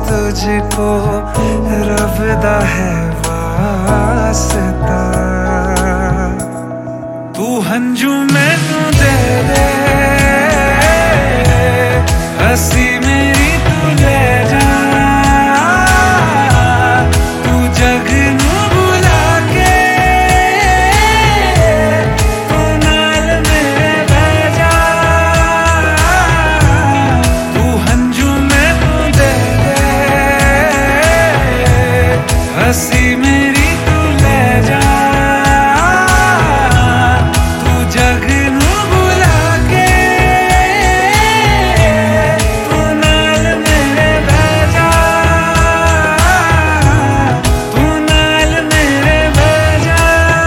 तुझको रब दा है वास्ता। तू हंजू मैनू दे दे, हसी मेरी तू ले जा। तू जग नू बुला के तू नाल मेरे बह जा। तू हंजू मैनू दे दे, हसी मेरी तू ले जा। तू जग नू बुला के तू नाल मेरे बह जा। तू नाल मेरे बह जा।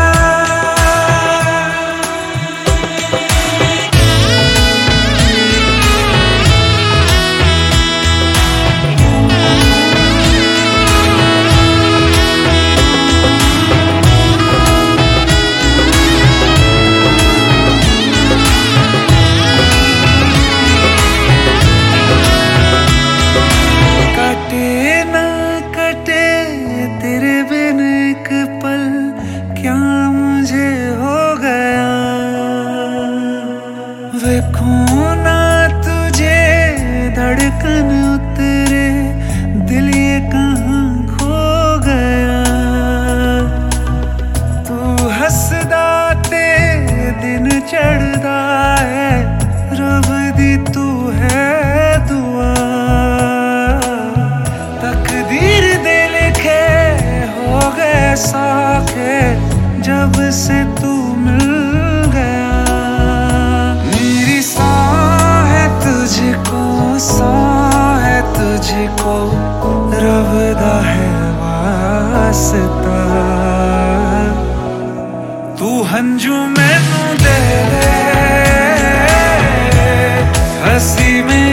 कटे ना कटे तेरे बिन एक पल, क्या मुझे हो गया। देखूं ना तुझे धड़कन उतरे, दिल ये कहाँ खो गया। तू हसदा ते दिन चढ़दा है, रब दी तू है दुआ। तकदीर दे लिखे हो गए साखे, जब से तू मिल गया। मेरी सांह है तुझको, सांह है तुझको रब दा है वास्ता। तू हंजू मैनू दे दे, हसी में